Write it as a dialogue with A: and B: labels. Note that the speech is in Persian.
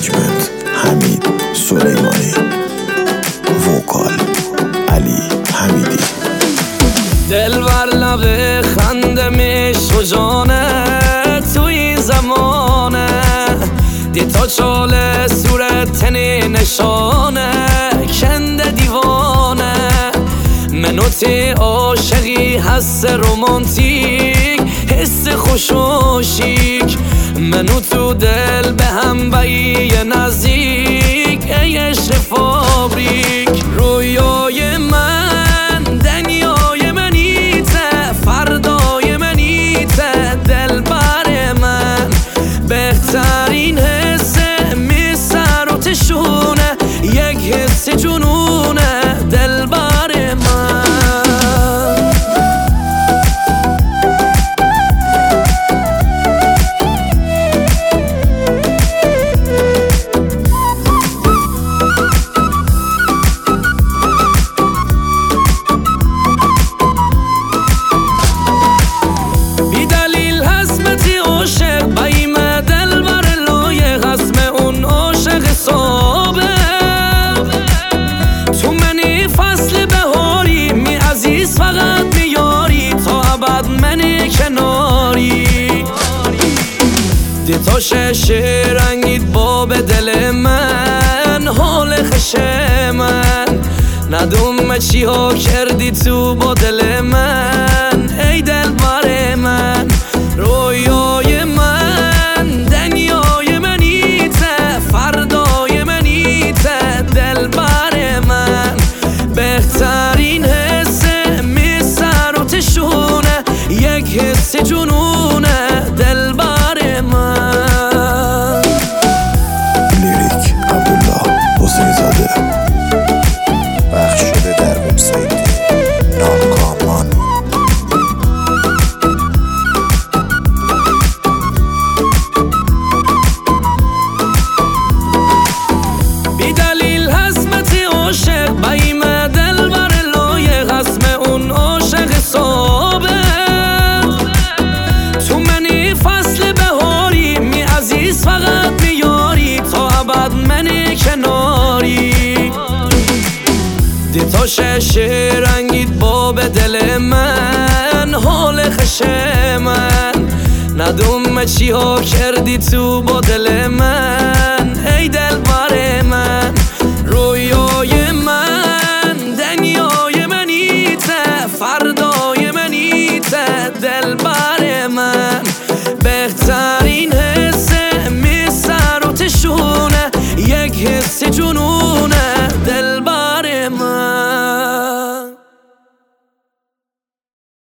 A: منیجمنت حمید سلیمانی، وکال علی حمیدی.
B: دلبر لب خنده میش و جانه تو این زمانه دی تا چاله صورت تنی نشانه کنده دیوانه منو تی عاشقی حس رومانتیک حس خوش و شیک منو تو دل به هم بایی نزدیک ای عشق فابریک رویای من دنیای منیته فردای منیته دلبر من بهترین حس میسر و تشونه یک حس جنونه دلبر من. فقط میاری تا ابد منی کناری دی تا شش رنگید باب دل من حال خش من ندوم چی ها کردی تو با دل من ای دل بر من رویای من دنیای منیته فردای منیته دل بر من بهترین یک حس جنونه دلبر من.
A: لیریک عبدالله حسین زاده، پخش شده در وبسایت ناکامان.
B: بی دلیل حسمتی عاشق بایمه دلبر لایق حسم اون عاشق صابه فقط میاری تا ابد منی کناری دی تا شش رنگید باب دل من حال خش من ندوم چی ها کردی تو با دل من ای دل